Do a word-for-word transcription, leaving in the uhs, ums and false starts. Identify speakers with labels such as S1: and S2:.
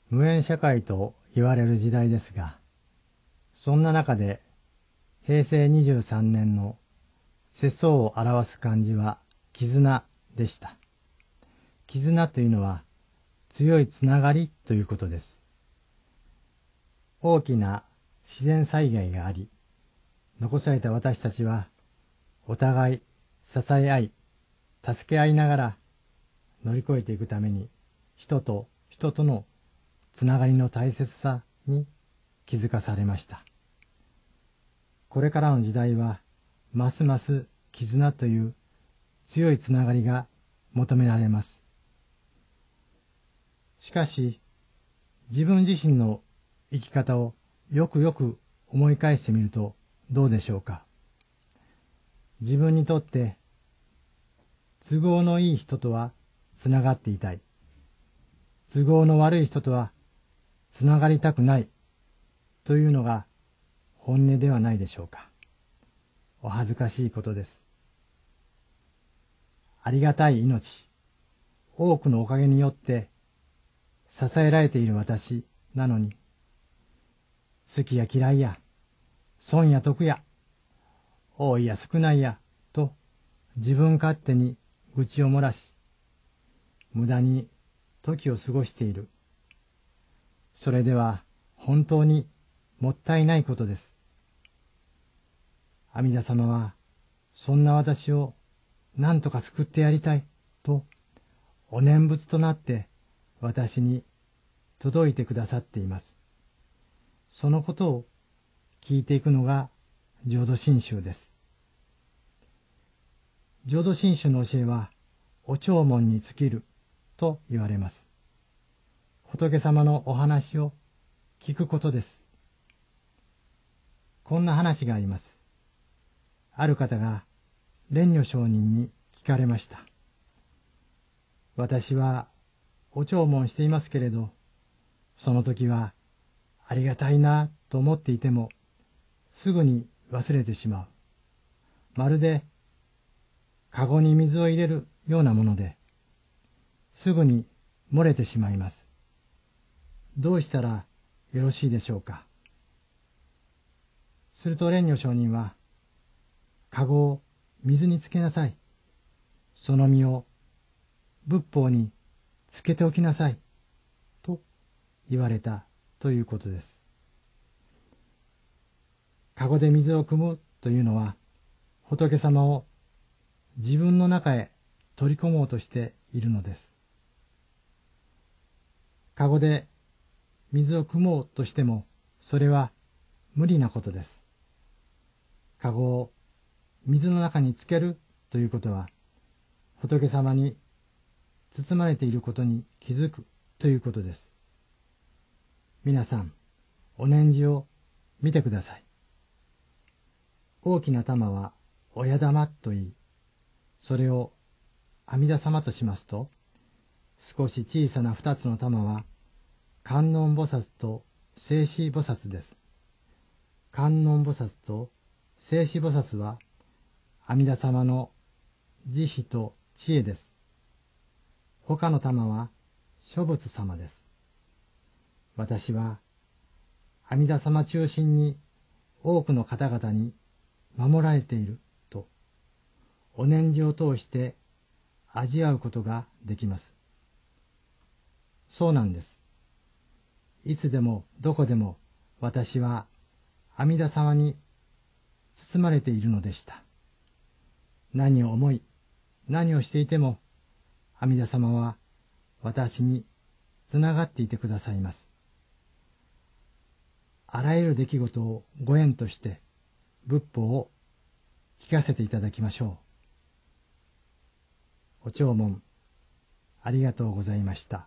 S1: 無縁社会と言われる時代ですが、そんな中でへいせいにじゅうさんねんの世相を表す漢字は絆でした。絆というのは強いつながりということです。大きな自然災害があり、残された私たちはお互い支え合い、助け合いながら乗り越えていくために、人と人とのつながりの大切さに気づかされました。これからの時代はますます絆という強いつながりが求められます。しかし、自分自身の生き方をよくよく思い返してみるとどうでしょうか。自分にとって都合のいい人とはつながっていたい。都合の悪い人とはつながりたくないというのが本音ではないでしょうか。お恥ずかしいことです。ありがたい命、多くのおかげによって支えられている私なのに、好きや嫌いや、損や得や、多いや少ないや、と自分勝手に愚痴を漏らし、無駄に時を過ごしている。それでは本当にもったいないことです。阿弥陀様は、そんな私を何とか救ってやりたいと、お念仏となって私に届いてくださっています。そのことを聞いていくのが浄土真宗です。浄土真宗の教えは、お弔問に尽きると言われます。仏様のお話を聞くことです。こんな話があります。ある方が蓮如上人に聞かれました。私はお弔問していますけれど、その時はありがたいなと思っていても、すぐに忘れてしまう。まるでかごに水を入れるようなもので、すぐに漏れてしまいます。どうしたらよろしいでしょうか。すると蓮如上人は、かごを水につけなさい。その実を仏法につけておきなさい。と言われたということです。かごで水を汲むというのは、仏様を自分の中へ取り込もうとしているのです。かごで水を汲もうとしても、それは無理なことです。かごを水の中につけるということは、仏様に包まれていることに気づくということです。皆さん、お念じを見てください。大きな玉は親玉といい、それを阿弥陀様としますと、少し小さな二つの玉は観音菩薩と静止菩薩です。観音菩薩と静止菩薩は阿弥陀様の慈悲と知恵です。他の玉は諸仏様です。私は阿弥陀様中心に多くの方々に守られていると、お念じを通して味わうことができます。そうなんです。いつでもどこでも私は阿弥陀様に包まれているのでした。何を思い、何をしていても阿弥陀様は私につながっていてくださいます。あらゆる出来事をご縁として仏法を聞かせていただきましょう。お弔問ありがとうございました。